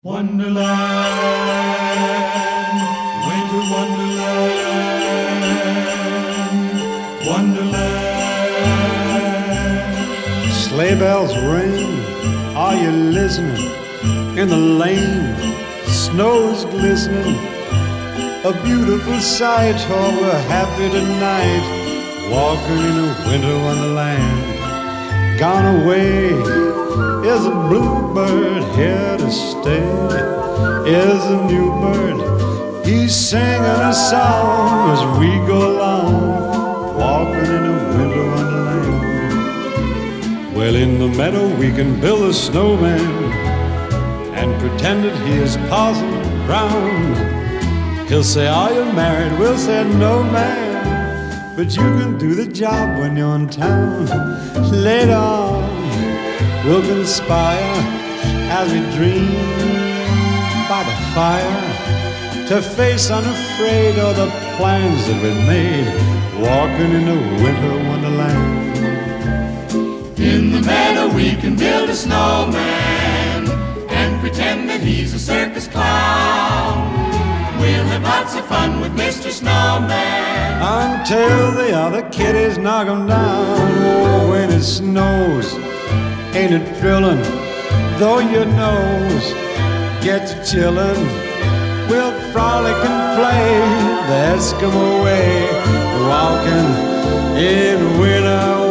Wonderland, winter wonderland, wonderland. Sleigh bells ring, are you listening? In the lane, snow's glistening. A beautiful sight, oh, we're happy tonight, walking in a winter wonderland. Gone away is a bluebird, here to stay is a new bird. He's singing a song as we go along, walking in a winter wonderland. Well, in the meadow we can build a snowman and pretend that he is Parson Brown. He'll say, are you married? We'll say, no, man, but you can do the job when you're in town. Later on, we'll conspire as we dream by the fire to face unafraid all the plans that we made, walking in a winter wonderland. In the meadow we can build a snowman and pretend that he's a circus clown. We'll have lots of fun with Mr. Snowman until the other kiddies knock him down. Oh, when it snows, ain't it thrilling? Though your nose gets chillin', we'll frolic and play the Eskimo way, walking in winter